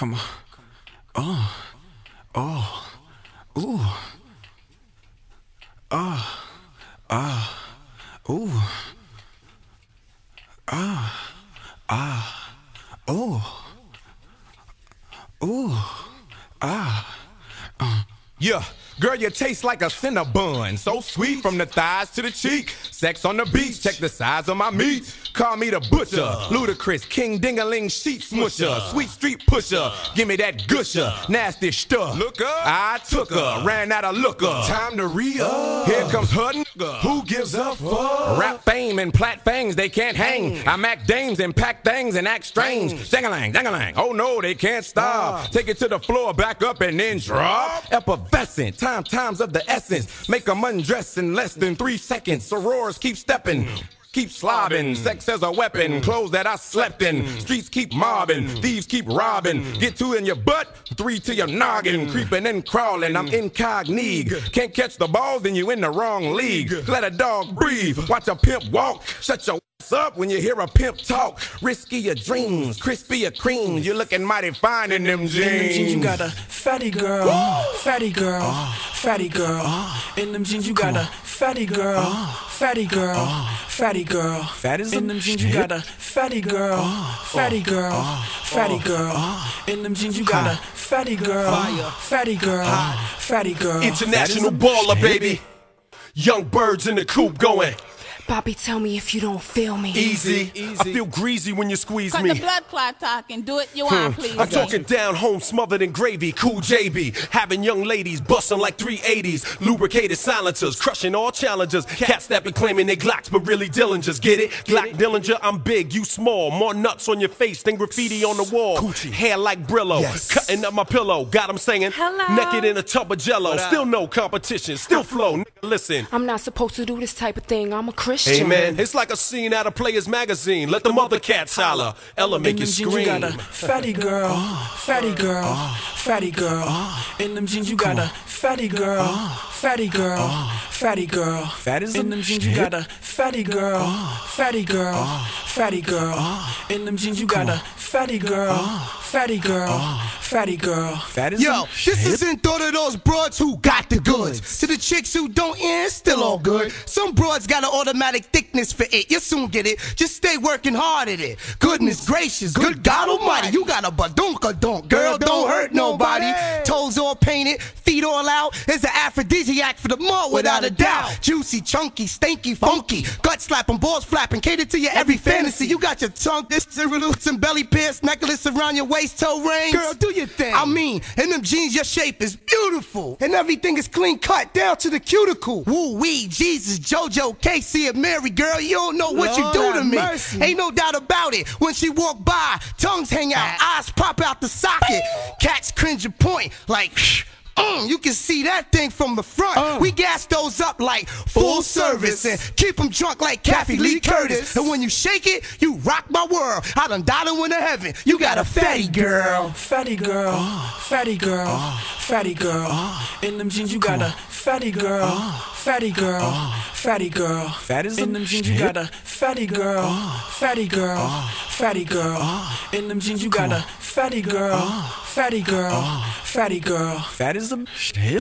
Come on. Oh. Oh. Ooh. Ah. Ah. Ooh. Ah. Ah. Oh. Ooh. Ah. Yeah, girl, you taste like a Cinnabon. So sweet from the thighs to the cheek. Sex on the beach, check the size of my meat. Call me the butcher, Ludacris, King Dingaling, sheet smusher, sweet street pusher. Give me that gusher, nasty stuff. Look up, I took her, ran out of looker. Time to re-up. Here comes her nigga. Who gives a fuck? Rap fame and plat fangs, they can't hang. I mac dames and pack things and act strange. Dang-a-lang, dang-a-lang. Oh no, they can't stop. Take it to the floor, back up and then drop. Effervescent, times of the essence. Make them undress in less than 3 seconds. Sorors keep stepping. Keep slobbing, sex as a weapon, clothes that I slept in. Streets keep mobbing, thieves keep robbing. Get 2 in your butt, 3 to your noggin. Creeping and crawling, I'm incognito. Can't catch the balls, then you in the wrong league. Let a dog breathe, watch a pimp walk. Shut your ass up when you hear a pimp talk. Risky your dreams, crispy your creams. You're looking mighty fine in them jeans. You got a fatty girl, fatty girl, fatty girl. In them jeans you got a fatty girl, fatty girl, fatty girl. Fat is in them jeans you got a fatty girl, fatty girl, fatty girl. In them jeans you got a fatty girl, fatty girl, fatty girl. International baller, baby. Young birds in the coop going. Bobby, tell me if you don't feel me. Easy. I feel greasy when you squeeze Cut me. the blood clot talking. Do it you want, please. I'm talking down home, smothered in gravy. Cool JB, having young ladies busting like 380s. Lubricated silencers, crushing all challengers. Cats that be claiming they Glocks, but really Dillingers. Get it? Glock Dillinger, I'm big, you small. More nuts on your face than graffiti on the wall. Coochie. Hair like Brillo, cutting up my pillow. Got 'em singing, hello. Naked in a tub of jello. Still no competition, still flow. Nigga, listen. I'm not supposed to do this type of thing. I'm a Christian. Hey man, it's like a scene out of Players Magazine. Let the mother cats holler. Ella make you scream. You got a fatty girl, fatty girl, fatty girl. In them jeans you got a fatty girl, fatty girl, fatty girl. Fat is in them jeans you got a fatty girl, fatty girl, fatty girl. In them jeans you got a fatty girl, fatty girl, fatty girl. Fat is Yo, this isn't thought of those broads who got the goods. To the chicks who don't, it's still all good. Some broads got an automatic thickness for it. You'll soon get it. Just stay working hard at it. Goodness gracious, good God almighty. You got a badunka-dunk. Girl, don't hurt nobody. Toes all painted, feet all out. It's an aphrodisiac for the mud without a doubt. Juicy, chunky, stanky, funky. Gut slapping, balls flapping. Cater to your every fantasy. You got your tongue, this roots and belly pierced. Necklace around your waist, toe rings. Girl, do your thing. I mean, in them jeans, your shape is beautiful. And everything is clean cut down to the cuticle. Woo-wee, Jesus, JoJo, Casey, and Mary. Girl, you don't know what you do to me. Mercy. Ain't no doubt about it. When she walk by, tongues hang out, eyes pop out the socket. Cats cringe and point like... you can see that thing from the front. We gas those up like full service and keep them drunk like Kathy Lee Curtis. And when you shake it, you rock my world. I done died and went to heaven. You got a fatty girl. Fatty girl, fatty girl, fatty girl. In them jeans you got a fatty girl, fatty girl, fatty girl. Fat is in them jeans you got a fatty girl, fatty girl, fatty girl. In them jeans you got a fatty girl, fatty girl, fatty girl. Fat is a